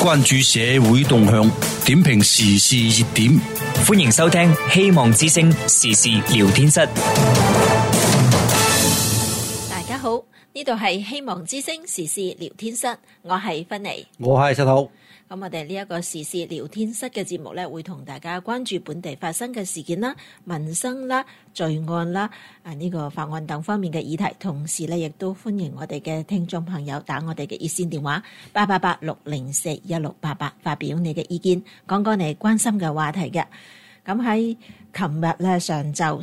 關注社會動向，點評時事熱點。 歡迎收聽希望之聲時事聊天室。 大家好，呢度係希望之聲時事聊天室，我係芬妮， 我係石頭。 咁我哋呢一個時事聊天室嘅節目咧，會同大家關注本地發生嘅事件啦、民生啦、罪案啦、呢個法案等方面嘅議題。同時咧，亦都歡迎我哋嘅聽眾朋友打我哋嘅熱線電話888-604-1688，發表你嘅意見，講講你關心嘅話題嘅。咁喺琴日咧上晝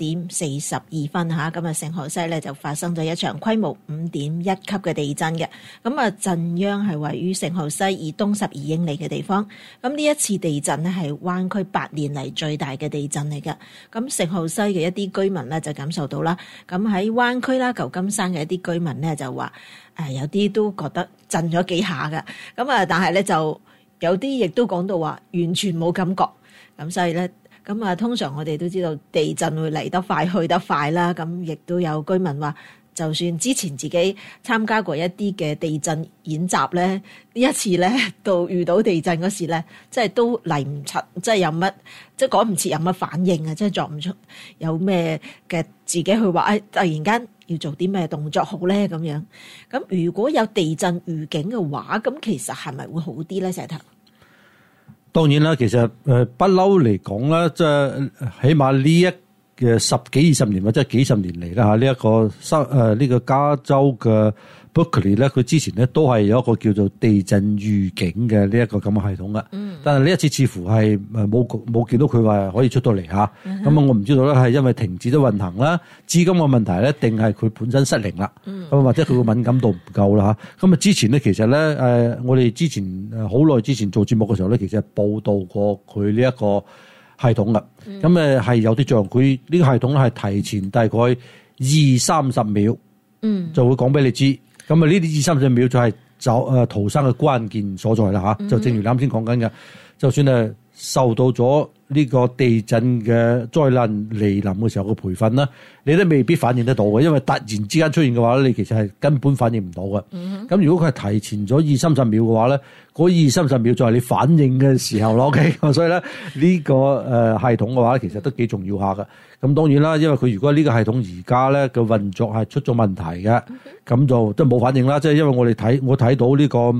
11:42嚇，咁啊聖荷西咧就發生咗一場規模5.1級嘅地震嘅。咁啊震央係位於聖荷西以東12英里嘅地方。咁呢一次地震咧係灣區8年嚟最大嘅地震嚟嘅。咁聖荷西嘅一啲居民咧就感受到啦。咁喺灣區啦、舊金山嘅一啲居民咧就話有啲都覺得震咗幾下嘅。咁啊但係咧就有啲亦都講到話完全冇感覺。咁所以咧，咁啊通常我哋都知道地震會嚟得快去得快啦。咁亦都有居民話，就算之前自己參加過一啲嘅地震演習咧，呢一次咧到遇到地震嗰時咧，即係都嚟唔切，即係有乜，即係趕唔切有乜反應啊！即係作唔出有咩嘅自己去話，突然間要做啲咩動作好咧咁樣。咁如果有地震預警嘅話，咁其實係咪會好啲咧？石頭？ 當然啦，其實不嬲嚟講啦，即係起碼呢一嘅10幾20年或者幾十年嚟啦嚇，呢個加州嘅 Berkeley 咧，佢之前咧都係有一個叫做地震預警嘅呢一個咁嘅系統嘅。但係呢一次似乎係冇見到佢話可以出到嚟嚇。咁我唔知道咧係因為停止咗運行啦、資金嘅問題咧，定係佢本身失靈啦。咁或者佢個敏感度唔夠啦嚇。咁啊之前咧其實咧我哋之前好耐之前做節目嘅時候咧，其實係報道過佢呢一個系統嘅。咁係有啲作用，佢呢個系統咧係提前大概20-30秒，就會講俾你知。咁啊呢啲20-30秒就係逃生嘅關鍵所在啦嚇。就正如你啱先講緊嘅，就算係受到咗呢個地震嘅災難嚟臨嘅時候嘅培訓啦，你都未必反應得到嘅，因為突然之間出現嘅話咧，你其實係根本反應唔到嘅。咁如果佢係提前咗20-30秒嘅話咧，嗰20-30秒就係你反應嘅時候咯。OK， 所以咧呢個系統嘅話，其實都幾重要下嘅。咁當然啦，因為佢如果呢個系統而家咧嘅運作係出咗問題嘅，咁就都冇反應啦。即係因為我睇到呢個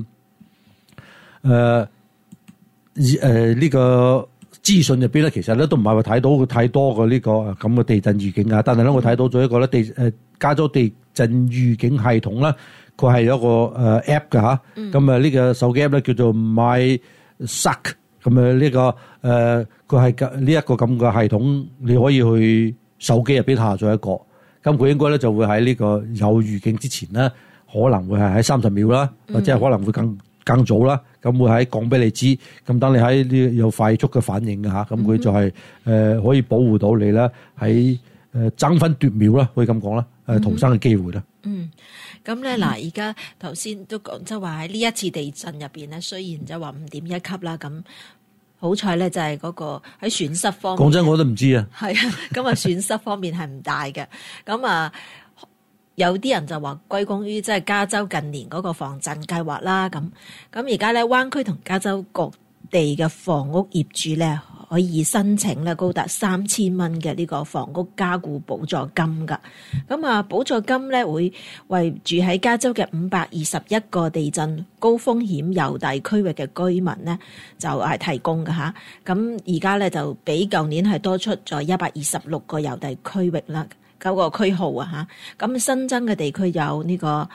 呢個資訊入邊咧，其實咧都唔係話睇到佢太多嘅呢個咁嘅地震預警啊。但係咧，我睇到咗一個咧加州地震預警系統啦，佢係有一個app 嘅嚇。咁啊呢個手機 app 咧叫做 MySuck。咁啊呢個佢係呢一個咁嘅系統，你可以去手機入邊下載一個。咁佢應該咧就會喺呢個有預警之前咧，可能會係喺30秒啦，或者係可能會更早啦。咁會喺講俾你知，咁等你喺呢有快速嘅反應嘅嚇，咁佢就係可以保護到你啦，喺爭分奪秒啦，可以咁講啦，逃生嘅機會啦。 咁咧嗱，而家頭先都講即係話喺呢一次地震入邊咧，雖然就話5.1級啦，咁好彩咧就係嗰個喺損失方面， 講真我都唔知啊。 係啊，咁啊損失方面係唔大嘅。咁啊有啲人就話歸功於即係加州近年嗰個防震計劃啦。咁而家咧灣區同加州各地嘅房屋業主咧，可以申請咧高達3000蚊嘅呢個房屋加固補助金㗎。咁啊，補助金咧會為住喺加州嘅521個地震高風險郵遞區域嘅居民咧，就係提供㗎吓。咁而家咧就比舊年係多出咗126個郵遞區域啦，9個區號啊吓。咁新增嘅地區有呢個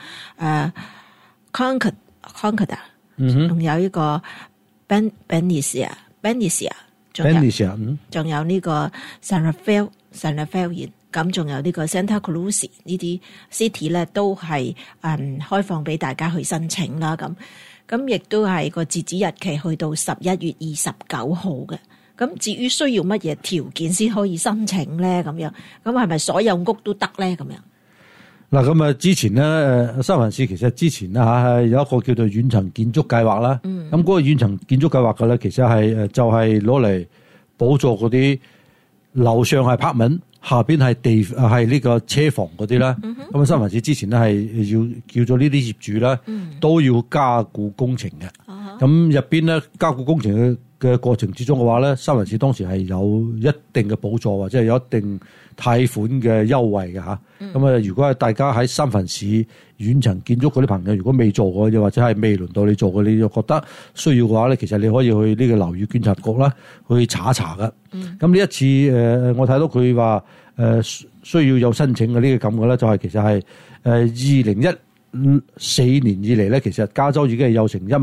Concordia，仲有呢個Benicia。仲有呢個 San Rafael， 咁仲有呢個 Santa Cruz 呢啲 city 咧，都係開放俾大家去申請啦。咁亦都係個截止日期去到11月29號嘅。咁至於需要乜嘢條件先可以申請咧？咁樣咁係咪所有屋都得咧？咁樣嗱，咁啊之前咧三藩市其實之前咧係有一個叫做遠層建築計劃啦。咁嗰個遠層建築計劃嘅咧，其實係就係攞嚟補助嗰啲樓上係apartment，下邊係呢個車房嗰啲啦。咁啊三藩市之前咧係要叫做呢啲業主啦，都要加固工程嘅。 咁入邊咧加固工程嘅過程之中嘅話咧，三藩市當時係有一定嘅補助或者係有一定貸款嘅優惠嘅嚇。咁啊，如果係大家喺三藩市遠程建築嗰啲朋友，如果未做過，又或者係未輪到你做過，你就覺得需要嘅話咧，其實你可以去呢個樓宇檢查局啦，去查一查噶。咁呢一次我睇到佢話需要有申請嘅呢個咁嘅咧，就係其實係2014年以嚟咧，其實加州已經係有成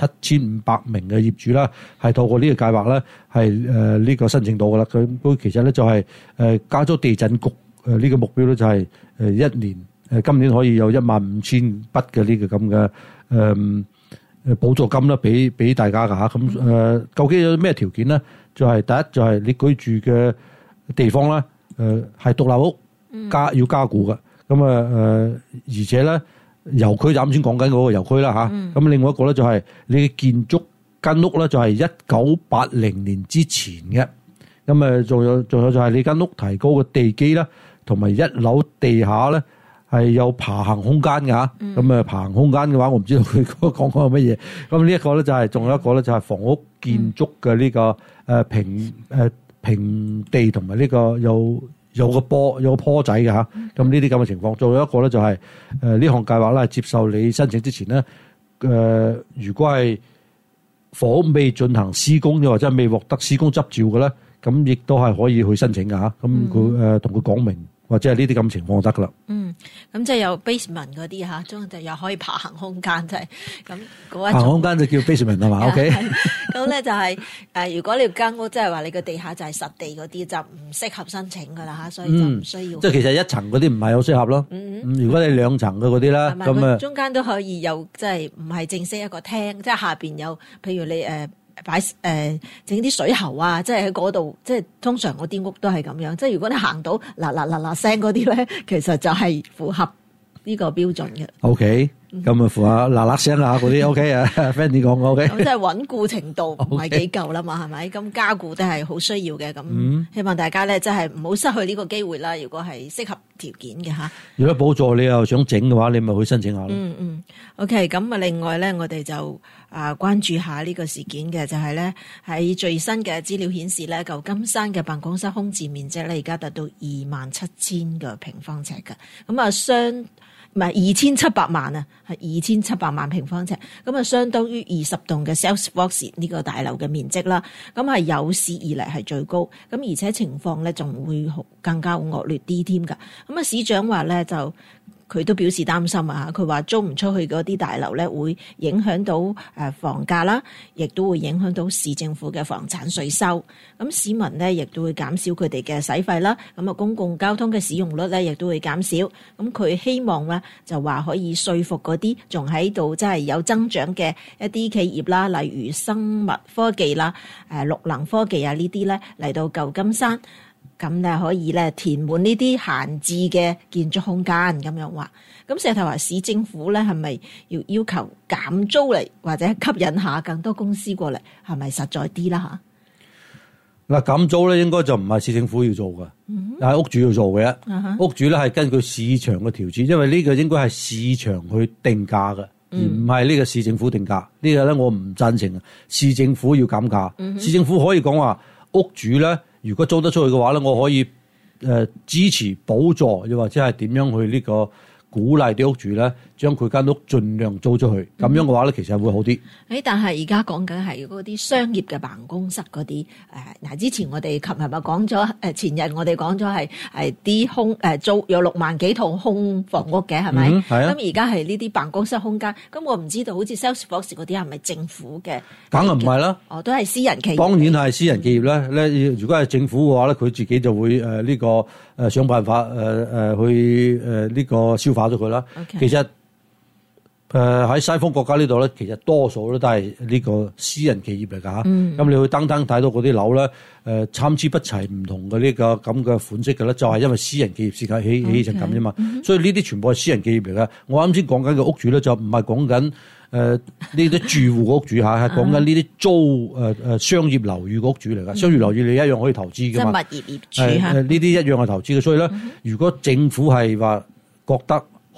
17500名嘅業主啦，係透過呢個計劃咧，係呢個申請到噶啦。佢其實咧就係加州地震局呢個目標咧就係一年今年可以有15000筆嘅呢個咁嘅補助金啦，俾大家噶嚇。咁究竟有咩條件咧？就係第一就係你居住嘅地方啦，係獨立屋要加固嘅。咁而且咧。郵區就啱先講緊嗰個郵區啦嚇，咁另外一個咧就係你嘅建築間屋咧就係1980年之前嘅，咁仲有就係你間屋提高嘅地基啦，同埋一樓地下咧係有爬行空間嘅嚇，咁爬行空間嘅話，我唔知道佢講係乜嘢。咁呢一個咧就係仲有一個咧就係房屋建築嘅呢個平地同埋呢個有個坡仔嘅嚇，咁呢啲咁嘅情況，仲有一個咧就係呢項計劃咧接受你申請之前咧，如果係房屋未進行施工，又或者未獲得施工執照嘅咧，咁亦都係可以去申請嘅嚇。咁佢同佢講明，或者係呢啲咁情況就得噶啦。 咁即係有 basement 嗰啲嚇，中就又可以爬行空間，就係咁嗰一種。 爬行空間就叫 basement 係嘛？OK。 咁咧就係如果你間屋即係話你個地下就係實地嗰啲，就唔適合申請噶啦嚇，所以就唔需要。 即係其實一層嗰啲唔係好適合咯。如果你兩層嘅嗰啲啦，咁中間都可以有即係唔係正式一個廳，即係下邊有，譬如你擺整啲水喉啊，即係喺嗰度，即係通常嗰啲屋都係咁樣。即係如果你行到嗱聲嗰啲咧，其實就係符合呢個標準嘅。 OK，咁啊符合嗱聲啊嗰啲 OK 啊 ，Fanny 講 OK。 咁即係穩固程度唔係幾夠啦嘛，係咪？咁加固都係好需要嘅。咁希望大家咧，即係唔好失去呢個機會啦。如果係適合條件嘅嚇， 如果補助你又想整嘅話，你咪去申請下咯。 OK，咁啊，另外咧，我哋就關注下呢個事件嘅，就係咧喺最新嘅資料顯示咧，舊金山嘅辦公室空置面積咧，而家達到27000個平方尺嘅，咁啊唔係2700萬啊，係2700萬平方尺，咁啊相當於20棟嘅 Salesforce 呢個大樓嘅面積啦，咁係有史以嚟係最高，咁而且情況咧仲會更加惡劣啲添㗎，咁啊市長話咧就。佢都表示擔心啊！佢話租唔出去嗰啲大樓咧，會影響到房價啦，亦都會影響到市政府嘅房產稅收。咁市民咧，亦都會減少佢哋嘅使費啦。咁啊，公共交通嘅使用率咧，亦都會減少。咁佢希望咧，就話可以說服嗰啲仲喺度即係有增長嘅一啲企業啦，例如生物科技啦、綠能科技啊呢啲咧嚟到舊金山。咁咧可以咧填滿呢啲閒置嘅建築空間咁樣話，咁石頭話市政府咧係咪要求減租嚟，或者吸引下更多公司過嚟，係咪實在啲啦嚇？ 嗱，減租咧應該就唔係市政府要做嘅，係屋主要做嘅。屋主咧係根據市場嘅調節，因為呢個應該係市場去定價嘅，而唔係呢個市政府定價。呢個咧我唔贊成啊！市政府要減價，市政府可以講話屋主咧。如果租得出去嘅話咧，我可以支持補助，又或者係點樣去呢個鼓勵啲屋主咧，將佢間屋盡量租出去。咁樣嘅話咧，其實會好啲。但係而家講緊係嗰啲商業嘅辦公室嗰啲之前我哋琴日咪講咗前日我哋講咗係啲空租有6萬幾套空房屋嘅係咪？咁而家係呢啲辦公室空間，咁我唔知道好似 Salesforce 嗰啲係咪政府嘅？梗係唔係啦，都係私人企業。當然係私人企業啦。如果係政府嘅話咧，佢自己就會呢個想辦法去呢個消化咗佢啦。Okay. 其實喺西方國家呢度咧，其實多數咧都係呢個私人企業嚟㗎嚇。咁你去登睇到嗰啲樓咧，參差不齊，唔同嘅呢個咁嘅款式嘅咧，就係因為私人企業設計起成咁啫嘛。所以呢啲全部係私人企業嚟㗎。我啱先講緊嘅屋主咧，就唔係講緊呢啲住戶嘅屋主嚇，係講緊呢啲租商業樓宇嘅屋主嚟㗎。商業樓宇你一樣可以投資㗎嘛。即係物業業主嚇。呢啲一樣係投資嘅，所以咧，如果政府係話覺得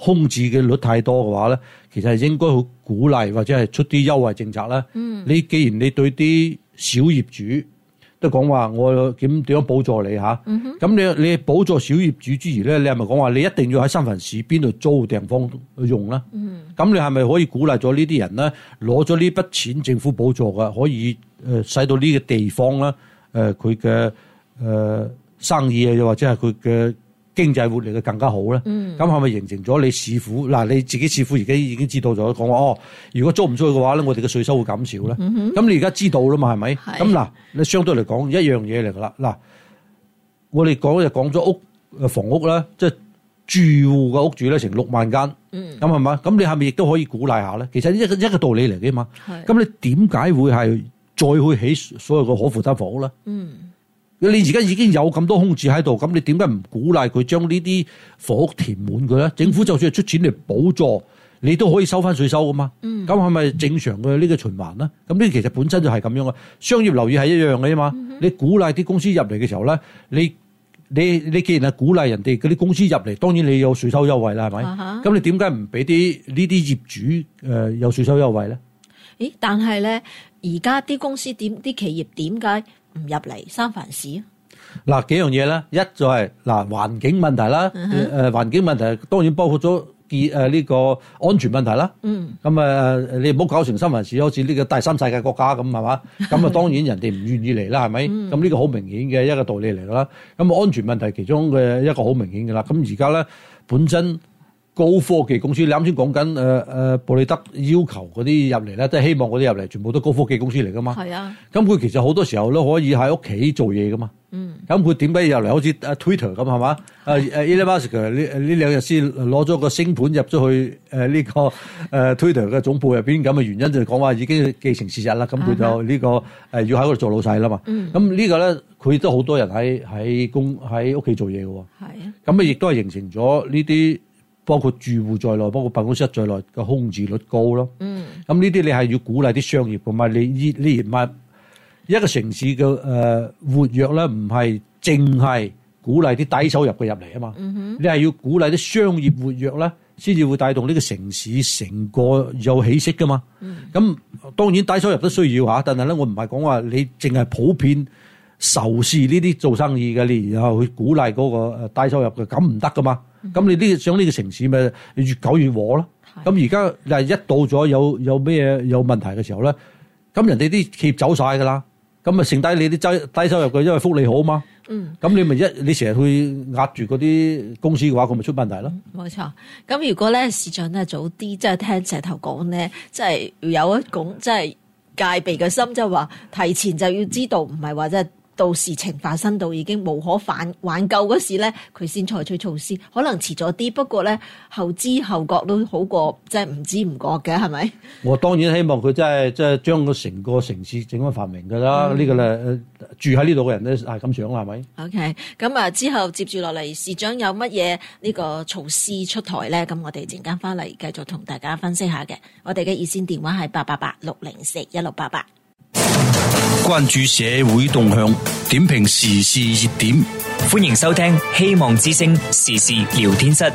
空置嘅率太多嘅話咧，其實係應該好鼓勵或者係出啲優惠政策啦。你既然你對啲小業主都講話，我點樣補助你嚇？咁你補助小業主之餘咧，你係咪講話你一定要喺三藩市邊度租地方用啦？咁你係咪可以鼓勵咗呢啲人咧，攞咗呢筆錢政府補助嘅，可以使到呢個地方咧佢嘅生意啊，又或者係佢嘅經濟活力嘅更加好咧？咁係咪形成咗你市府嗱你自己市府而家已經知道咗講話如果租唔出去嘅話咧，我哋嘅稅收會減少咧。咁你而家知道啦嘛，係咪？咁嗱，你相對嚟講一樣嘢嚟㗎啦。嗱，我哋講咗房屋啦，即係住戶嘅屋主咧，成6萬間，咁係嘛？咁你係咪亦都可以鼓勵下咧？其實一個道理嚟嘅嘛。咁你點解會係再去起所有嘅可負擔房屋咧？你而家已經有咁多空置喺度，咁你點解唔鼓勵佢將呢啲房屋填滿佢咧？政府就算係出錢嚟補助，你都可以收翻稅收噶嘛。咁係咪正常嘅呢個循環咧？咁呢其實本身就係咁樣嘅。商業樓宇係一樣嘅啫嘛。你鼓勵啲公司入嚟嘅時候咧，你既然係鼓勵人哋嗰啲公司入嚟，當然你有稅收優惠啦，係咪？咁你點解唔俾呢啲業主有稅收優惠咧？ 咦？但係咧，而家啲公司啲企業點解唔入嚟三藩市啊？ 嗱，幾樣嘢咧，一就係環境問題啦，環境問題當然包括咗呢個安全問題啦。咁你唔好搞成三藩市好似呢個第三世界國家咁係嘛？咁當然人哋唔願意嚟啦，係咪？咁呢個好明顯嘅一個道理嚟㗎啦。咁安全問題其中嘅一個好明顯㗎啦。咁而家咧本身高科技公司，你啱先講緊布里德要求嗰啲入嚟咧，都係希望嗰啲入嚟全部都高科技公司嚟噶嘛。係啊。咁佢其實好多時候都可以喺屋企做嘢噶嘛。咁佢點解入嚟好似 Twitter 咁係嘛？Elon Musk 呢兩日先攞咗個星盤入咗去呢個Twitter 嘅總部入邊，咁嘅原因就係講話已經既成事實啦。咁佢就呢個要喺嗰度做老細啦嘛。咁呢個咧，佢都好多人喺屋企做嘢嘅喎。係啊。咁亦都係形成咗呢啲。包括住戶在內，包括辦公室在內嘅空置率高咯。咁呢啲你係要鼓勵啲商業嘅嘛？你唔係一個城市嘅活躍咧，唔係淨係鼓勵啲低收入嘅入嚟啊嘛。你係要鼓勵啲商業活躍咧，先至會帶動呢個城市成個有起色噶嘛。咁當然低收入都需要嚇，但係咧我唔係講話你淨係普遍仇視呢啲做生意嘅，你然後去鼓勵嗰個低收入嘅，咁唔得噶嘛。咁你想呢個城市咪越搞越和咯？咁而家一到咗有咩有問題嘅時候咧，咁人哋啲企業走晒噶啦，咁咪剩低你啲低收入嘅，因為福利好嘛。咁你咪你成日去壓住嗰啲公司嘅話，佢咪出問題咯。 冇錯。咁如果咧市長咧早啲即係聽石頭講咧，即係有一種即係戒備嘅心，即係話提前就要知道，唔係話即係。到事情發生到已經無可挽救嗰時咧，佢先採取措施，可能遲咗啲，不過咧後知後覺都好過即係唔知唔覺嘅，係咪？我當然希望佢真係將個成個城市整翻繁榮㗎啦。呢個咧住喺呢度嘅人咧係咁想啦，係咪 ？OK， 咁之後接住落嚟，市長有乜嘢呢個措施出台咧？咁我哋陣間翻嚟繼續同大家分析下嘅。我哋嘅熱線電話係888-604-1688。 關注社會動向，點評時事熱點， 歡迎收聽希望之聲時事聊天室。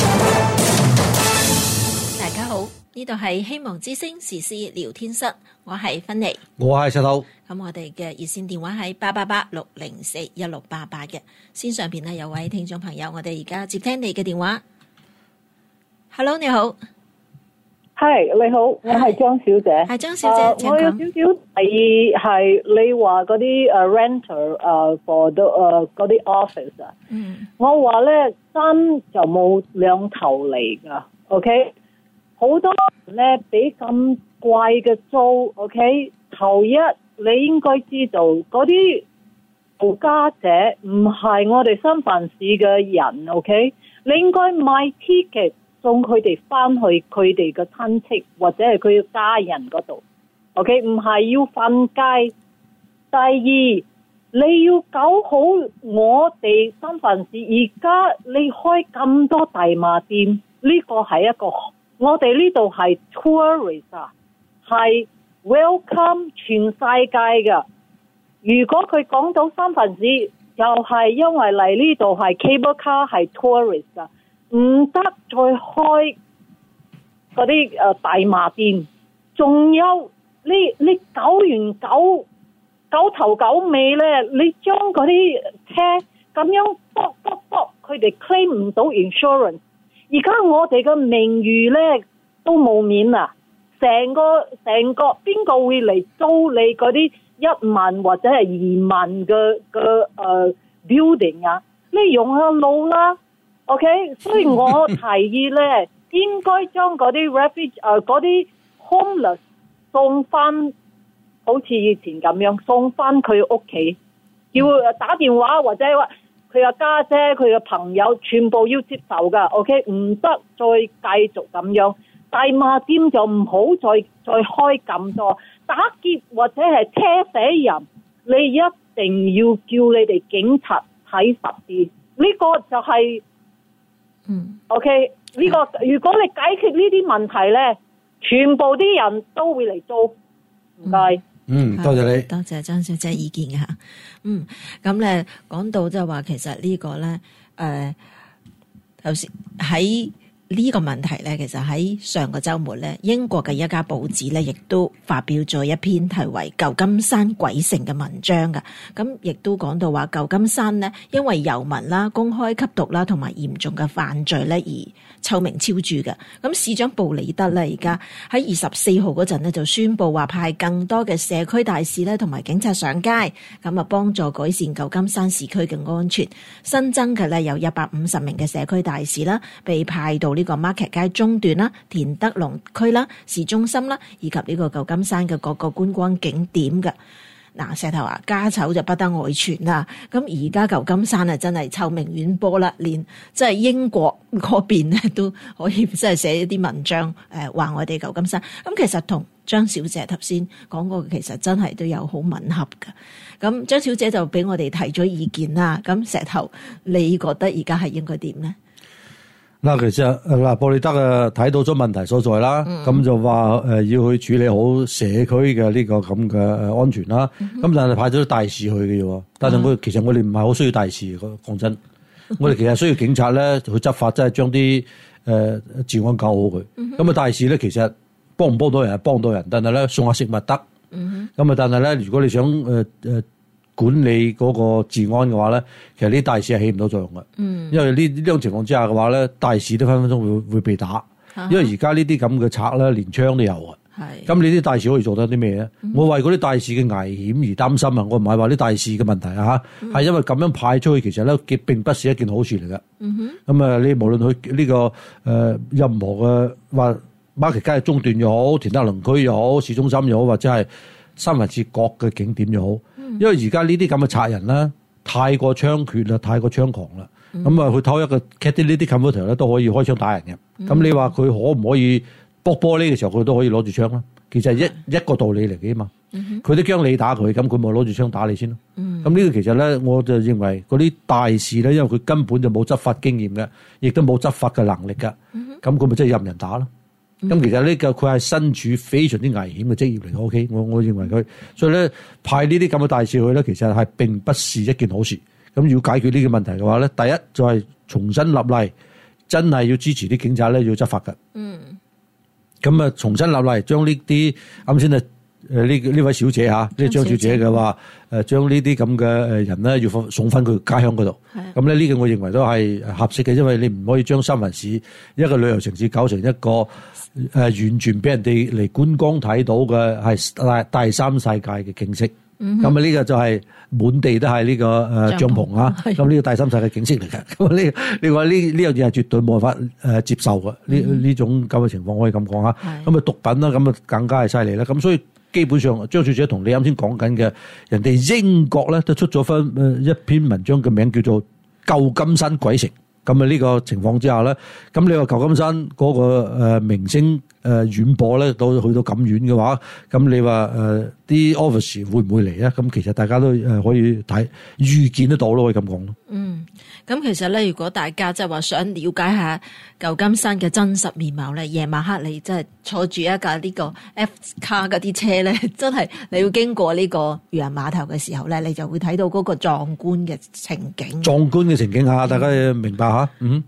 大家好，呢度係希望之聲時事聊天室，我係芬妮， 我係石頭。 咁我哋嘅熱線電話係888-604-1688嘅。線上邊咧有位聽眾朋友，我哋而家接聽你嘅電話。Hello， 你好。 係你好，我係張小姐。 係張小姐， 我有少少提議係你話嗰啲renter for 嗰啲 office 啊。我話咧山就冇兩頭嚟噶 ，OK？ 好多人咧俾咁貴嘅租 ，OK？ 頭一你應該知道嗰啲無家者唔係我哋三藩市嘅人 ，OK？ 你應該買 ticket。送佢哋翻去佢哋嘅親戚或者係佢嘅家人嗰度 ，OK？ 唔係要瞓街。第二，你要搞好我哋三藩市而家你開咁多大麻店，呢個係一個我哋呢度係 tourist 啊，係 welcome 全世界嘅。如果佢講到三藩市，又係因為嚟呢度係 cable car 係 tourist 啊。 唔得再開嗰啲大麻店，仲有你搞完九頭九尾咧，你將嗰啲車咁樣卜，佢哋 claim 唔到 insurance。而家我哋嘅名譽咧都冇面啦，成個邊個會嚟租你嗰啲1萬或者係2萬嘅building 啊？你用下路啦 ，OK？ 所以我提議咧，應該將嗰啲 refugee 嗰啲 homeless 送翻，好似以前咁樣送翻佢屋企，要打電話或者話佢嘅家姐、佢嘅朋友全部要接受噶 ，OK？ 唔得再繼續咁樣，大麻店就唔好再開咁多，打劫或者係車死人，你一定要叫你哋警察睇實啲，呢個就係，OK？ 呢個如果你解決呢啲問題咧，全部啲人都會嚟租，唔該。 多謝你， 多謝張小姐意見吓。咁咧講到即係話，其實呢個咧，頭先喺呢個問題咧，其實喺上個週末咧，英國嘅一家報紙咧，亦都發表咗一篇題為《舊金山鬼城》嘅文章㗎。咁亦都講到話，舊金山咧，因為遊民啦、公開吸毒啦，同埋嚴重嘅犯罪咧，而臭名昭著嘅。咁市長布里德咧，而家喺24號嗰陣咧，就宣布話派更多嘅社區大使咧，同埋警察上街，咁啊幫助改善舊金山市區嘅安全。新增嘅咧有150名嘅社區大使啦，被派到呢個 Market 街中段啦、田德隆區啦、市中心啦，以及呢個舊金山嘅各個觀光景點嘅。嗱，石頭啊，家醜就不得外傳啦。咁而家舊金山啊，真係臭名遠播啦，連即係英國嗰邊咧都可以即係寫一啲文章，話我哋舊金山。咁其實同張小姐頭先講過，其實真係都有好吻合㗎。咁張小姐就俾我哋提咗意見啦。咁石頭，你覺得而家係應該點咧？ 嗱，其實布里德睇到咗問題所在啦，咁就話要去處理好社區嘅呢個咁嘅安全啦。咁但係派咗大使去嘅啫，但係其實我哋唔係好需要大使，講真，我哋其實需要警察咧去執法，真係將啲治安搞好佢。咁啊，大使咧其實幫唔幫到人係幫到人，但係咧送下食物得。咁啊，但係咧如果你想管理嗰個治安嘅話咧，其實呢大使係起唔到作用嘅。因為呢種情況之下嘅話咧，大使都分分鐘會被打。因為而家呢啲咁嘅賊咧，連槍都有啊。咁你啲大使可以做得啲咩咧？我為嗰啲大使嘅危險而擔心啊！我唔係話啲大使嘅問題啊，係因為咁樣派出去，其實咧並不是一件好事嚟嘅。咁啊，你無論去呢個任何嘅話，Market街中段又好，田德隆區又好，市中心又好，或者係三藩市各嘅景點又好。因為而家呢啲咁嘅賊人咧，太過猖獗啦，太過猖狂啦。咁啊，佢偷一個 catalytic converter 咧，都可以開槍打人嘅。咁你話佢可唔可以搏玻璃嘅時候，佢都可以攞住槍啦？其實係一個道理嚟嘅嘛。佢都驚你打佢，咁佢咪攞住槍打你先咯。咁呢個其實咧，我就認為嗰啲大使咧，因為佢根本就冇執法經驗嘅，亦都冇執法嘅能力嘅。咁佢咪真係任人打咯。咁其實呢個佢係身處非常之危險嘅職業嚟嘅 ，OK， 我認為佢，所以咧派呢啲咁嘅大使去咧，其實係並不是一件好事。咁要解決呢個問題嘅話咧，第一就係重新立例，真係要支持啲警察咧要執法嘅。咁啊，重新立例，將呢啲啱先呢位小姐嚇，呢張小姐嘅話將呢啲咁嘅人咧要送翻佢家鄉嗰度。咁咧呢個我認為都係合適嘅，因為你唔可以將三藩市一個旅遊城市搞成一個完全俾人哋嚟觀光睇到嘅係第三世界嘅景色。咁啊呢個就係滿地都係呢個帳篷啊。咁呢個第三世界景色嚟嘅。咁你話呢樣嘢係絕對冇辦法接受嘅。呢種咁嘅情況可以咁講啊。咁啊毒品啦，咁啊更加係犀利啦。咁所以基本上張小姐同你啱先講緊嘅人哋英國咧都出咗翻一篇文章嘅名叫做《舊金山鬼城》。咁啊呢個情況之下咧，咁你話舊金山嗰個明星遠播咧，到去到咁遠嘅話，咁你話啲 office 會唔會嚟咧？咁其實大家都可以睇預見得到咯，可以咁講咯。 咁其實咧，如果大家即係話想了解下舊金山嘅真實面貌咧，夜晚黑你真係坐住一架呢個 F 卡嗰啲車咧，真係你要經過呢個漁人碼頭嘅時候咧，你就會睇到嗰個壯觀嘅情景。 壯觀嘅情景下，大家明白吓。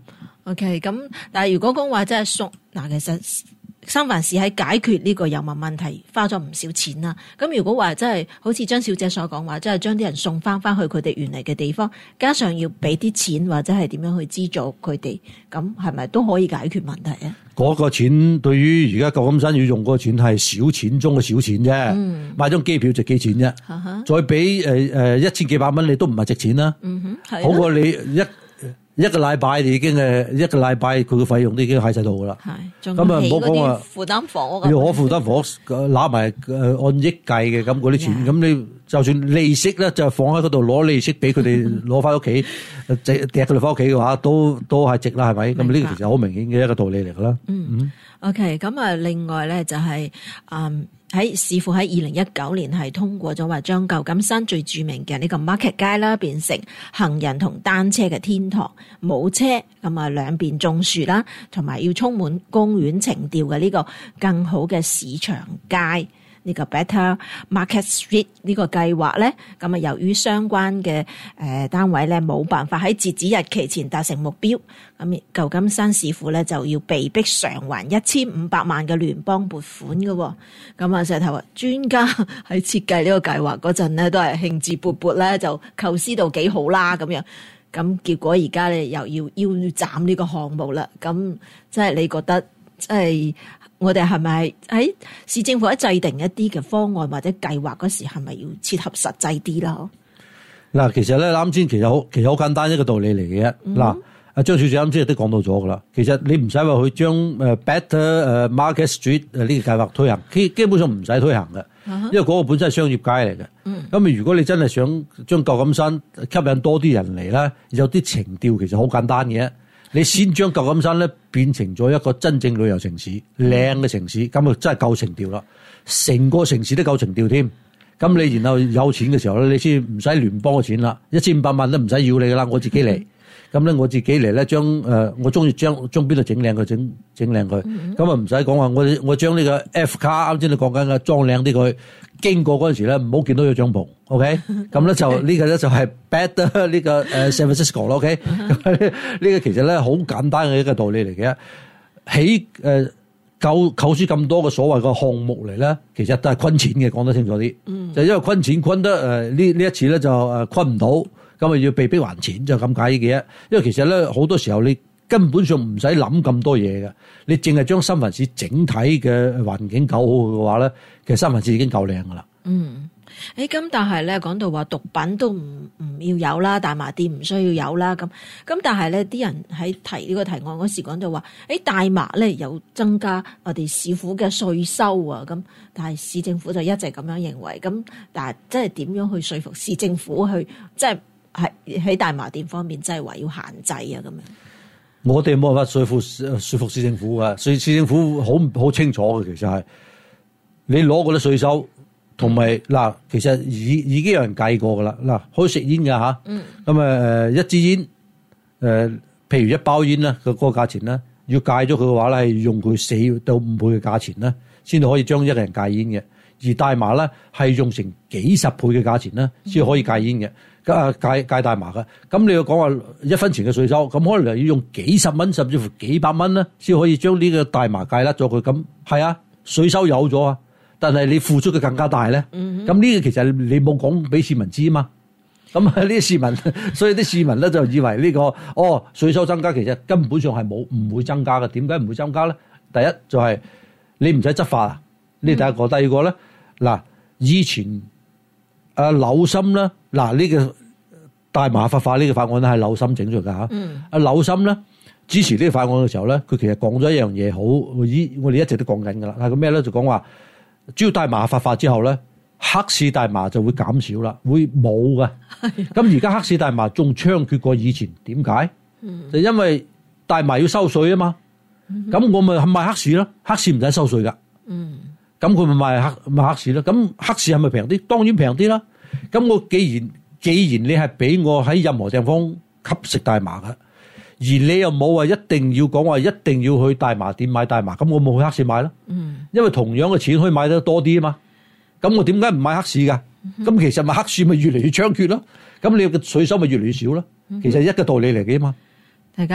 OK， 咁但係如果講話真係送嗱，其實三藩市喺解決呢個遊民問題花咗唔少錢啦。咁如果話真係好似張小姐所講話，真係將啲人送翻去佢哋原嚟嘅地方，加上要俾啲錢或者係點樣去資助佢哋，咁係咪都可以解決問題啊？ 嗰個錢對於而家舊金山要用嗰個錢係小錢中嘅小錢啫，買張機票值幾錢啫？再俾1000幾百蚊你都唔係值錢啦。好過你一個禮拜已經一個禮拜佢嘅費用都已經喺晒度噶啦。 係，咁啊唔好講話負擔房屋， 要可負擔房屋攞埋按億計嘅咁嗰啲錢，咁你就算利息咧就放喺嗰度攞利息俾佢哋攞翻屋企，掟佢哋翻屋企嘅話，都係值啦，係咪？咁呢個其實好明顯嘅一個道理嚟噶啦。 OK， 咁啊，另外咧就係市府喺2019年係通過咗話將舊金山最著名嘅呢個 Market 街啦，變成行人同單車嘅天堂，冇車咁啊，兩邊種樹啦，同埋要充滿公園情調嘅呢個更好嘅市場街。呢個 Better Market Street 呢個計劃咧，咁啊由於相關嘅單位咧冇辦法喺截止日期前達成目標，咁舊金山市府咧就要被逼償還1500萬嘅聯邦撥款嘅。咁啊石頭話專家喺設計呢個計劃嗰陣咧，都係興致勃勃咧，就構思到幾好啦咁樣。咁結果而家咧又要腰斬呢個項目啦。咁即係你覺得即係？我哋係咪喺市政府喺制定一啲嘅方案或者計劃嗰時，係咪要切合實際啲啦？ 嗱，其實咧啱先其實好簡單一個道理嚟嘅。嗱，阿張小姐啱先都講到咗噶啦。其實你唔使話去將Better Market Street 呢個計劃推行，基本上唔使推行嘅，因為嗰個本身係商業街嚟嘅。咁如果你真係想將舊金山吸引多啲人嚟咧，有啲情調其實好簡單嘅。你先將舊金山咧變成咗一個真正旅遊城市，靚嘅城市，咁啊真係夠情調啦，成個城市都夠情調添。咁你然後有錢嘅時候咧，你先唔使聯邦嘅錢啦，1500萬都唔使要你噶啦，我自己嚟。咁咧我自己嚟咧，我中意將邊度整靚佢，整靚佢。咁啊唔使講話，我將呢個 F 卡啱先你講緊嘅裝靚啲佢。經過嗰陣時咧，唔好見到有帳篷 ，OK？ 咁咧就呢個咧就係 Better 呢個San Francisco 咯 ，OK？ 呢個其實咧好簡單嘅一個道理嚟嘅。起構思咁多嘅所謂嘅項目嚟咧，其實都係坤錢嘅，講得清楚啲。就因為坤錢坤得呢一次咧就坤唔到，咁啊要被逼還錢就咁解嘅。因為其實咧好多時候你根本上唔使諗咁多嘢嘅，你淨係將三藩市整體嘅環境搞好嘅話咧，其實三藩市已經夠靚噶啦。 咁但係咧講到話毒品都唔要有啦，大麻店唔需要有啦，咁但係咧啲人喺提呢個提案嗰時講到話，大麻咧有增加我哋市府嘅稅收啊，咁但係市政府就一直咁樣認為，咁但係即係點樣去說服市政府去即係喺大麻店方面即係話要限制啊咁樣？ 我哋冇辦法說服市政府啊，市政府好清楚嘅，其實係你攞嗰啲稅收，同埋嗱，其實已經有人計過噶啦，嗱，可以食煙㗎吓，咁一支煙譬如一包煙啦，個價錢咧，要戒咗佢嘅話咧，係用佢4到5倍嘅價錢咧，先至可以將一個人戒煙嘅，而大麻咧係用成幾十倍嘅價錢咧，先可以戒煙嘅。戒大麻嘅，咁你要講話1分錢嘅稅收，咁可能要用幾十蚊甚至乎幾百蚊咧，先可以將呢個大麻戒甩咗佢。咁係啊，稅收有咗啊，但係你付出嘅更加大咧。咁呢個其實你冇講俾市民知嘛。咁呢啲市民，所以啲市民咧就以為呢個稅收增加，其實根本上係唔會增加嘅。點解唔會增加咧？第一就係你唔使執法啊，呢第一個。第二個咧，嗱，以前柳森啦，嗱呢個大麻合法呢個法案咧係柳森整出㗎嚇。柳森咧支持呢個法案嘅時候咧，佢其實講咗一樣嘢好，我哋一直都講緊㗎啦。係個咩咧？就講話，只要大麻合法之後咧，黑市大麻就會減少啦，會冇㗎。咁而家黑市大麻仲猖獗過以前，點解？就因為大麻要收稅啊嘛。咁我咪賣黑市咯，黑市唔使收稅㗎。咁佢咪賣黑市咯？咁黑市係咪平啲？當然平啲啦。咁我既然你係俾我喺任何地方吸食大麻嘅，而你又冇話一定要講話一定要去大麻店買大麻，咁我冇去黑市買咯。因為同樣嘅錢可以買得多啲啊嘛。咁我點解唔買黑市㗎？咁其實咪黑市咪越嚟越猖獗咯。咁你嘅稅收咪越嚟越少咯。其實一個道理嚟嘅嘛。 大家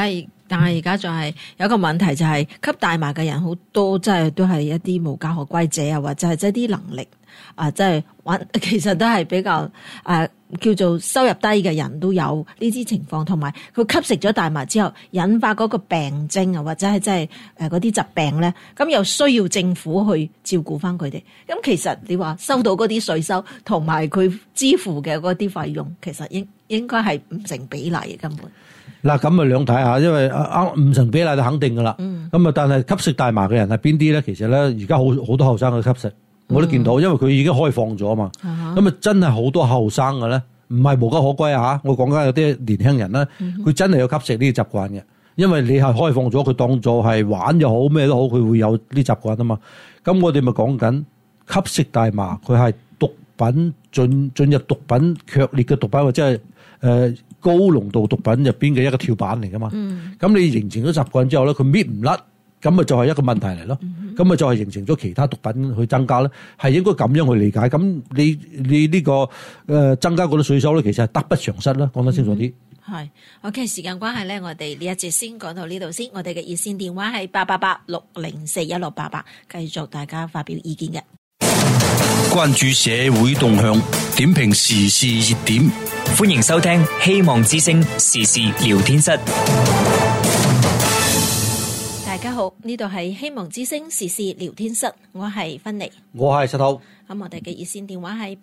但係而家就係有一個問題，就係吸大麻嘅人好多，即係都係一啲無家可歸者啊，或者係即係啲能力即係玩，其實都係比較叫做收入低嘅人都有呢啲情況，同埋佢吸食咗大麻之後引發嗰個病徵啊，或者係即係嗰啲疾病咧，咁又需要政府去照顧翻佢哋。咁其實你話收到嗰啲稅收同埋佢支付嘅嗰啲費用，其實應該係唔成比例嘅根本。 嗱咁啊兩睇下，因為唔成比例就肯定噶啦。咁啊，但係吸食大麻嘅人係邊啲咧？其實咧，而家好多後生去吸食，我都見到，因為佢已經開放咗啊嘛。咁啊，真係好多後生嘅咧，唔係無家可歸啊！我講緊有啲年輕人咧，佢真係有吸食呢啲習慣嘅，因為你係開放咗，佢當做係玩又好咩都好，佢會有啲習慣啊嘛。咁我哋咪講緊吸食大麻，佢係毒品進入毒品強烈嘅毒品，或者係高濃度毒品入邊嘅一個跳板嚟噶嘛。咁你形成咗習慣之後咧，佢搣唔甩，咁咪就係一個問題嚟咯。咁咪就係形成咗其他毒品去增加咧，係應該咁樣去理解。咁你呢個增加嗰啲稅收咧，其實係得不償失啦。講得清楚啲。 係 OK， 時間關係咧，我哋呢一節先講到呢度先。我哋嘅熱線電話係888-604-1688，繼續大家發表意見嘅。 關注社會動向，點評時事熱點， 歡迎收聽希望之聲時事聊天室。 大家好，呢度係希望之聲時事聊天室，我係芬妮， 我係石頭。 咁我哋嘅熱線電話係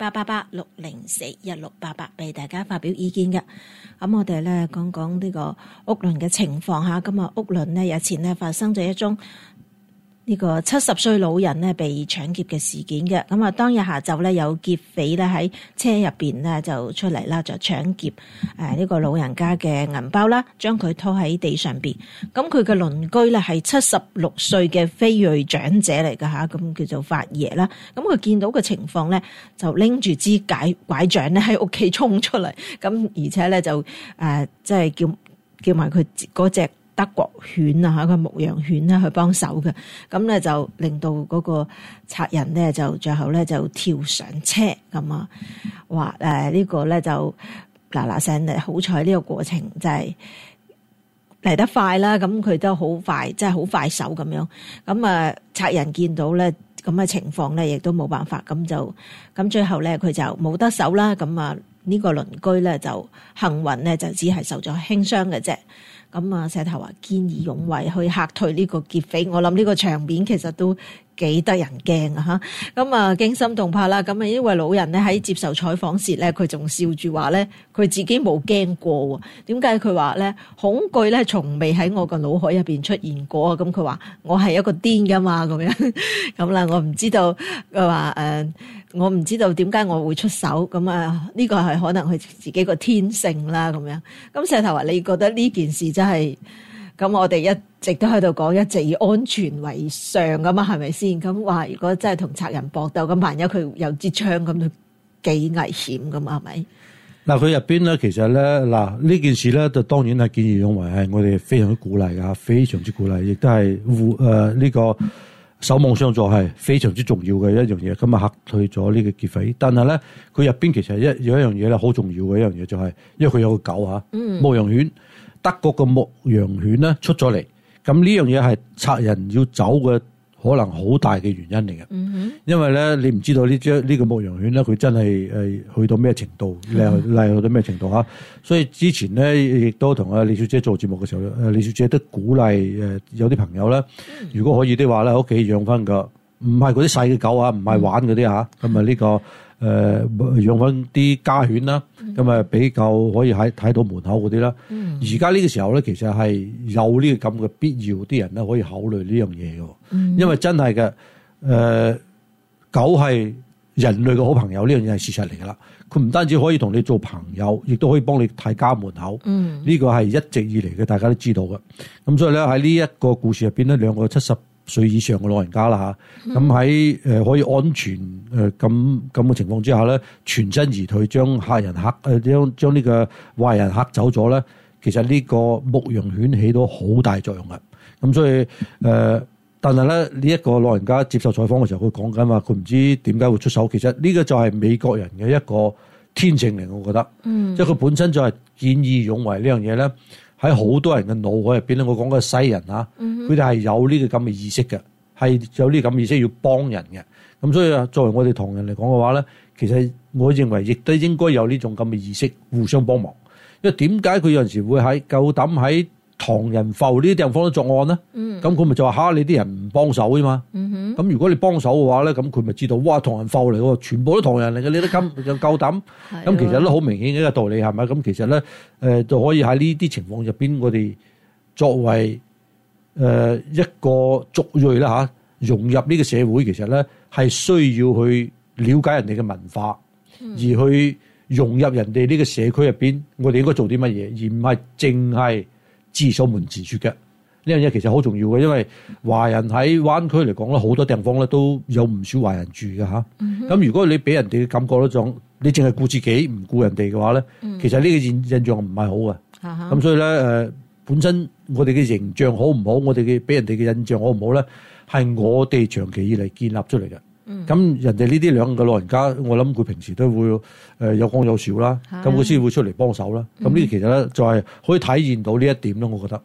888-604-1688，俾大家發表意見嘅。咁我哋咧講講呢個屋崙嘅情況下，咁啊屋崙呢日前呢發生咗一宗呢個70歲老人呢被搶劫嘅事件嘅。咁啊當日下晝呢，有劫匪咧喺車入邊呢就出嚟啦，就搶劫呢個老人家嘅銀包啦，將佢拖喺地上邊。咁佢嘅鄰居咧係76歲嘅非裔長者嚟噶吓，咁叫做法爺啦。咁佢見到嘅情況咧，就拎住支拐杖咧喺屋企衝出嚟，咁而且咧就即係叫埋佢嗰隻德國犬啊嚇，個牧羊犬咧去幫手嘅，咁咧就令到嗰個賊人咧就最後咧就跳上車咁啊，話呢個咧就嗱聲嚟，好彩呢個過程就係嚟得快啦，咁佢都好快，即係好快手咁樣，咁啊賊人見到咧咁嘅情況咧，亦都冇辦法，咁最後咧佢就冇得手啦，咁啊呢個鄰居咧就幸運咧就只係受咗輕傷嘅啫。咁啊，石頭話見義勇為去嚇退呢個劫匪，我諗呢個場面其實都幾得人驚啊！嚇，咁啊驚心動魄啦！咁啊，因為老人咧喺接受採訪時咧，佢仲笑住話咧，佢自己冇驚過喎。點解佢話咧？恐懼咧，從未喺我個腦海入邊出現過啊！咁佢話我係一個癲噶嘛，咁樣咁啦，我唔知道佢話我唔知道點解我會出手，咁啊呢個係可能佢自己個天性啦，咁樣。咁石頭話你覺得呢件事真係？咁我哋一直都喺度講，一直以安全為上噶嘛，係咪先？咁話如果真係同賊人搏鬥，咁萬一佢有支槍，咁就幾危險噶嘛，係咪？嗱， 佢入邊咧，其實咧，嗱呢件事咧，就當然係見義勇為，係我哋非常之鼓勵噶，非常之鼓勵，亦都係呢個守望相助係非常之重要嘅一樣嘢。咁啊嚇退咗呢個劫匪，但係咧，佢入邊其實有一樣嘢咧，好重要嘅一樣嘢就係，因為佢有個狗嚇，牧羊犬。德國嘅牧羊犬咧出咗嚟，咁呢樣嘢係賊人要走嘅可能好大嘅原因嚟嘅。因為咧你唔知道呢個牧羊犬咧佢真係去到咩程度，嚟去到咩程度嚇。所以之前咧亦都同阿李小姐做節目嘅時候，李小姐都鼓勵有啲朋友咧，如果可以的話咧，喺屋企養翻個唔係嗰啲細嘅狗啊，唔係玩嗰啲嚇，咁啊呢個。養翻啲家犬啦，咁啊比較可以睇到門口嗰啲啦。而家呢個時候咧，其實係有呢個咁嘅必要，啲人咧可以考慮呢樣嘢嘅。因為真係嘅，狗係人類嘅好朋友，呢樣嘢係事實嚟噶啦。佢唔單止可以同你做朋友，亦都可以幫你睇家門口。呢個係一直以嚟嘅，大家都知道嘅。咁所以咧喺呢一個故事入邊咧，兩個70歲以上嘅老人家啦嚇，咁喺可以安全咁嘅情況之下咧，全身而退，將客人將呢個壞人嚇走咗咧，其實呢個牧羊犬起到好大作用嘅。咁所以但係咧呢一個老人家接受採訪嘅時候，佢講緊話佢唔知點解會出手。其實呢個就係美國人嘅一個天性嚟，我覺得，即係佢本身就係見義勇為呢樣嘢咧， 喺好多人嘅腦海入邊咧，我講嘅西人啊，佢哋係有呢個咁嘅意識嘅，係有呢個咁嘅意識要幫人嘅。咁所以啊，作為我哋唐人嚟講嘅話咧，其實我認為亦都應該有呢種咁嘅意識，互相幫忙。因為點解佢有陣時會夠膽喺唐人埠呢啲地方都作案咧？咁佢咪就話嚇你啲人唔幫手啊嘛。咁如果你幫手嘅話咧，咁佢咪知道哇，唐人埠嚟喎，全部都唐人嚟嘅，你都夠膽。咁其實都好明顯嘅一個道理係咪？咁其實咧就可以喺呢啲情況入邊，我哋作為一個族裔啦嚇，融入呢個社會，其實咧係需要去了解人哋嘅文化，而去融入人哋呢個社區入邊，我哋應該做啲乜嘢，而唔係淨係自守門自説嘅。呢樣嘢其實好重要嘅，因為華人喺灣區嚟講咧，好多地方咧都有唔少華人住嘅嚇。咁如果你俾人哋嘅感覺咧，你淨係顧自己唔顧人哋嘅話咧，其實呢個印象唔係好嘅。咁所以咧本身我哋嘅形象好唔好，我哋嘅俾人哋嘅印象好唔好咧，係我哋長期以嚟建立出嚟嘅。咁人哋呢啲兩個老人家，我諗佢平時都會有講有笑啦，咁佢先會出嚟幫手啦。咁呢啲其實咧就係可以體現到呢一點咯，我覺得。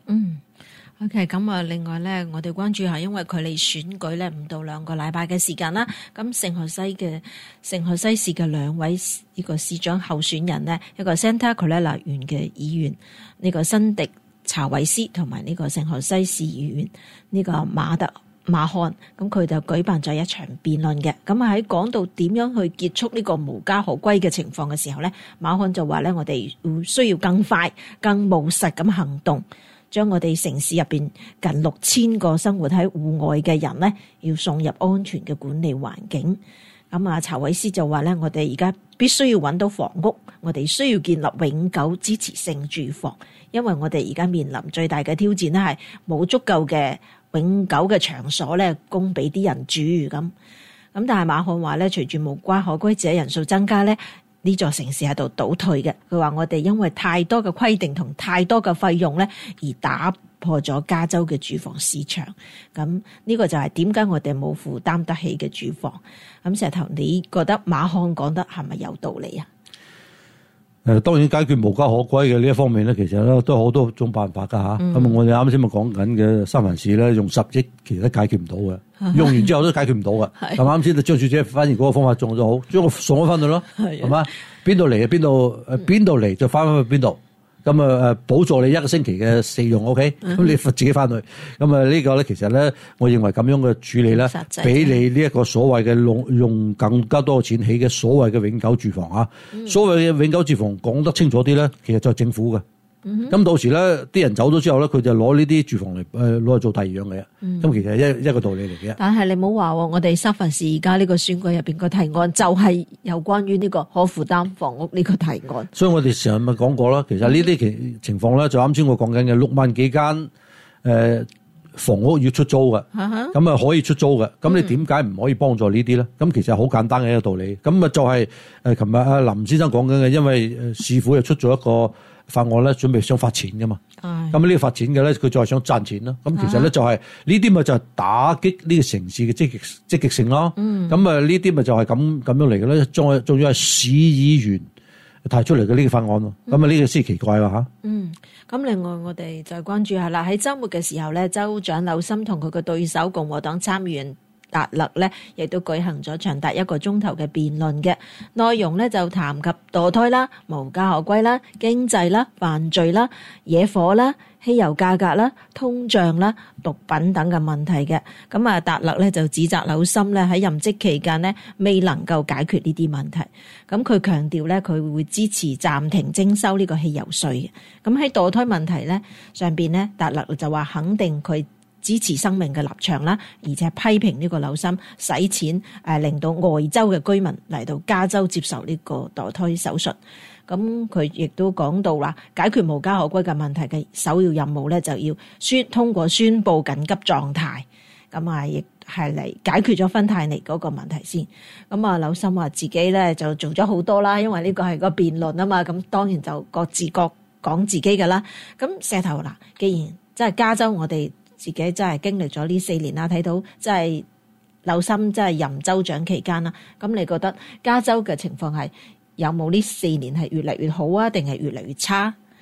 OK， 咁啊，另外咧，我哋關注下，因為距離選舉咧唔到2個禮拜嘅時間啦。咁聖荷西市嘅兩位呢個市長候選人呢，一個 Santa Clara 縣嘅議員呢個辛迪查韋斯，同埋呢個聖荷西市議員呢個馬漢，咁佢就舉辦咗一場辯論嘅。咁啊喺講到點樣去結束呢個無家可歸嘅情況嘅時候咧，馬漢就話咧，我哋需要更快、更務實咁行動。將我哋城市入邊近6000個生活喺戶外嘅人咧，要送入安全嘅管理環境。咁啊，查韋斯就話咧，我哋而家必須要揾到房屋，我哋需要建立永久支持性住房，因為我哋而家面臨最大嘅挑戰咧係冇足夠嘅永久嘅場所咧供俾啲人住咁。但係馬漢話咧，隨住無家可歸者人數增加咧，呢座城市喺度倒退嘅。佢話我哋因為太多嘅規定同太多嘅費用咧，而打破咗加州嘅住房市場。咁呢個就係點解我哋冇負擔得起嘅住房。咁石頭，你覺得馬漢講得係咪有道理啊？ 當然解決無家可歸嘅呢一方面咧，其實咧都好多種辦法噶嚇。咁我哋啱先咪講緊嘅三藩市咧，用10億其實都解決唔到嘅，用完之後都解決唔到嘅。咁啱先張小姐反而嗰個方法仲咗好，將我送咗翻去咯，係嘛？邊度嚟啊？邊度嚟就翻去邊度。咁啊補助你1個星期嘅費用 ，OK？咁你自己翻去。咁啊呢個咧，其實咧，我認為咁樣嘅處理咧，俾你呢一個所謂嘅用更加多嘅錢起嘅所謂嘅永久住房啊。所謂嘅永久住房講得清楚啲咧，其實就係政府嘅。咁到時咧，啲人走咗之後咧，佢就攞呢啲住房嚟攞嚟做第二樣嘅嘢。咁其實係一個道理嚟嘅。但係你唔好話我哋三藩市而家呢個選舉入邊個提案就係有關於呢個可負擔房屋呢個提案。 所以我哋成日咪講過啦，其實呢啲情況咧，就啱先我講緊嘅6萬幾間房屋要出租嘅，咁啊可以出租嘅。咁你點解唔可以幫助呢啲咧？咁其實好簡單嘅一個道理。咁啊就係琴日阿林先生講緊嘅，因為市府又出咗一個法案咧，準備想發錢噶嘛。咁呢個發錢嘅咧，佢再想賺錢啦。咁其實咧就係呢啲咪就係打擊呢個城市嘅積極性咯。咁啊呢啲咪就係咁樣嚟嘅咧。仲要係市議員提出嚟嘅呢個法案咯。咁啊呢個先奇怪喎嚇。 咁另外我哋再關注下啦。喺週末嘅時候咧，州長紐森同佢嘅對手共和黨參議員達勒咧，亦都舉行咗長達1個鐘頭嘅辯論嘅內容咧，就談及墮胎啦、無家可歸啦、經濟啦、犯罪啦、野火啦、汽油價格啦、通脹啦、毒品等嘅問題嘅。咁啊，達勒咧就指責紐森咧喺任職期間呢未能夠解決呢啲問題。咁佢強調咧，佢會支持暫停徵收呢個汽油稅嘅。咁喺墮胎問題咧上邊咧，達勒就話肯定佢支持生命嘅立場啦，而且批評呢個紐森使錢令到外州嘅居民嚟到加州接受呢個墮胎手術。咁佢亦都講到啦，解決無家可歸嘅問題嘅首要任務咧，就要通過宣布緊急狀態。咁啊，亦係嚟解決咗芬太尼嗰個問題先。咁啊，紐森話自己咧就做咗好多啦，因為呢個係個辯論啊嘛。咁當然就各自各講自己噶啦。咁石頭嗱，既然即係加州我哋自己真係經歷咗呢4年啦，睇到即係紐森即係任州長期間啦。咁你覺得加州嘅情況係有冇呢4年係越嚟越好啊，定係越嚟越差？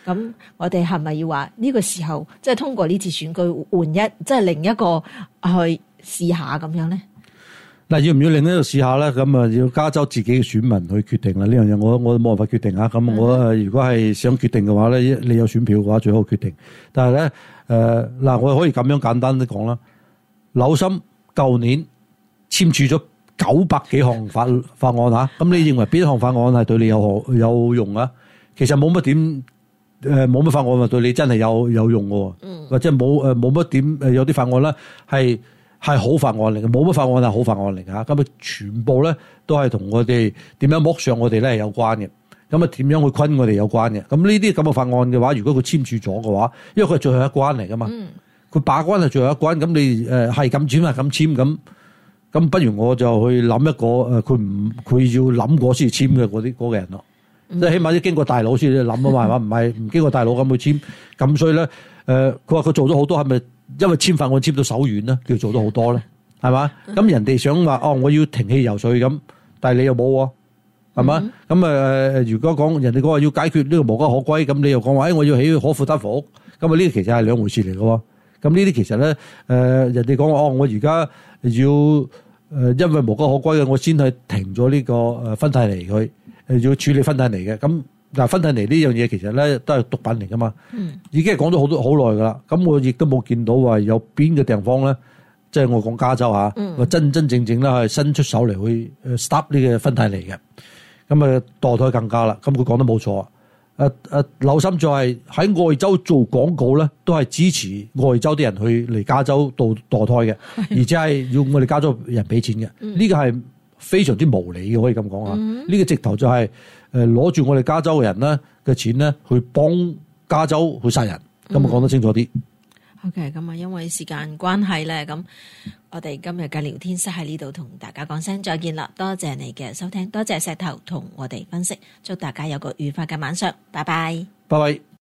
咁我哋係咪要話呢個時候即係通過呢次選舉換即係另一個去試下咁樣咧？ 嗱，要唔要另一個試下咧？咁啊，要加州自己嘅選民去決定啦。呢樣嘢我冇辦法決定啊。咁我如果係想決定嘅話咧，你有選票嘅話最好決定。但係咧，嗱，我可以咁樣簡單啲講啦。紐森舊年簽署咗900幾項法案啊，咁你認為邊一項法案係對你有用啊？其實冇乜點冇乜法案係對你真係有用嘅，或者冇乜點有啲法案咧係好法案嚟嘅，冇乜法案係好法案嚟㗎。咁啊，全部咧都係同我哋點樣剝削我哋咧係有關嘅。咁啊，點樣去昆我哋有關嘅。咁呢啲咁嘅法案嘅話，如果佢簽署咗嘅話，因為佢係最後一關嚟㗎嘛，佢把關係最後一關。咁你係咁簽係咁簽咁不如我就去諗一個佢要諗過先簽嘅嗰個人咯。即係起碼要經過大佬先諗啊嘛，係嘛？唔係唔經過大佬咁去簽。咁所以咧，佢話佢做咗好多，係咪因為簽法案簽到手軟咧？叫做咗好多咧，係嘛？咁人哋想話我要停氣游水咁，但係你又冇喎，係嘛？咁如果講人哋講話要解決呢個無家可歸，咁你又講話我要起可負擔房屋，咁啊呢啲其實係兩回事嚟嘅喎。咁呢啲其實咧，人哋講話我而家要因為無家可歸嘅，我先係停咗呢個芬太尼佢。要處理芬太尼嘅，咁但係芬太尼呢樣嘢其實咧都係毒品嚟噶嘛，已經係講咗好耐噶啦。咁我亦都冇見到話有邊個地方咧，即係我講加州嚇，真真正正咧係伸出手嚟去 stop 呢個芬太尼嘅。咁啊墮胎更加啦，咁佢講得冇錯。紐森就係喺外州做廣告咧，都係支持外州啲人去嚟加州墮胎嘅，而且係要我哋加州人俾錢嘅。呢個係非常之無理嘅，可以咁講啊！呢個直頭就係攞住我哋加州嘅人咧嘅錢咧，去幫加州去殺人，咁啊講得清楚啲。 OK， 咁啊，因為時間關係咧，咁我哋今日嘅聊天室喺呢度同大家講聲再見啦！多謝你嘅收聽，多謝石頭同我哋分析，祝大家有個愉快嘅晚上，拜拜， 拜拜。